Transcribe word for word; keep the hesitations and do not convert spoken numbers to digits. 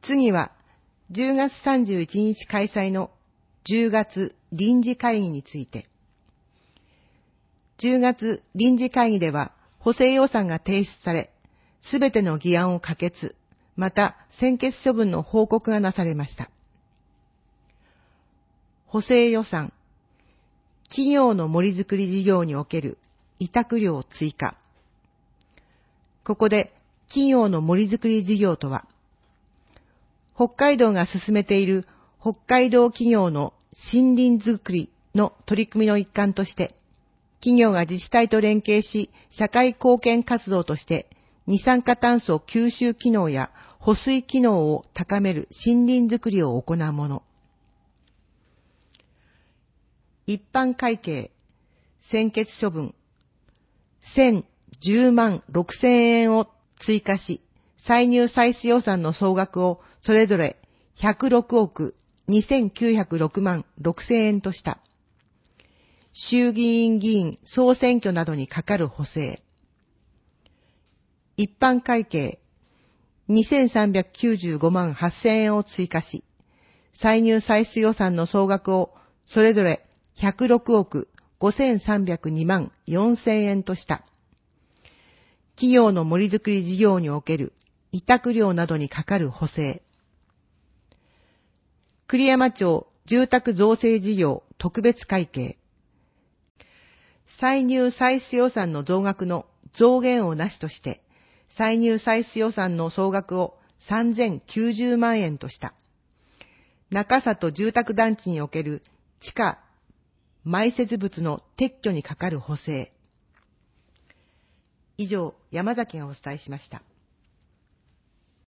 次は、じゅうがつさんじゅういちにち開催のじゅうがつ臨時会議について。じゅうがつ臨時会議では、補正予算が提出され、すべての議案を可決、また専決処分の報告がなされました。補正予算、企業の森づくり事業における委託料追加。ここで企業の森づくり事業とは、北海道が進めている北海道企業の森林づくりの取り組みの一環として、企業が自治体と連携し、社会貢献活動として、二酸化炭素吸収機能や保水機能を高める森林づくりを行うもの。一般会計、専決処分、せんじゅうまんろくせんえんを追加し、歳入歳出予算の総額をそれぞれひゃくろくおくにせんきゅうひゃくろくまんろくせんえんとした。衆議院議員総選挙などにかかる補正。一般会計にせんさんびゃくきゅうじゅうごまんはっせんえんを追加し、歳入歳出予算の総額をそれぞれひゃくろくおくごせんさんびゃくにまんよんせんえんとした。企業の森づくり事業における委託料などにかかる補正。栗山町住宅造成事業特別会計。歳入歳出予算の増額の増減をなしとして、歳入歳出予算の総額をさんぜんきゅうじゅうまんえんとした。中里住宅団地における地下埋設物の撤去にかかる補正。以上、山崎がお伝えしました。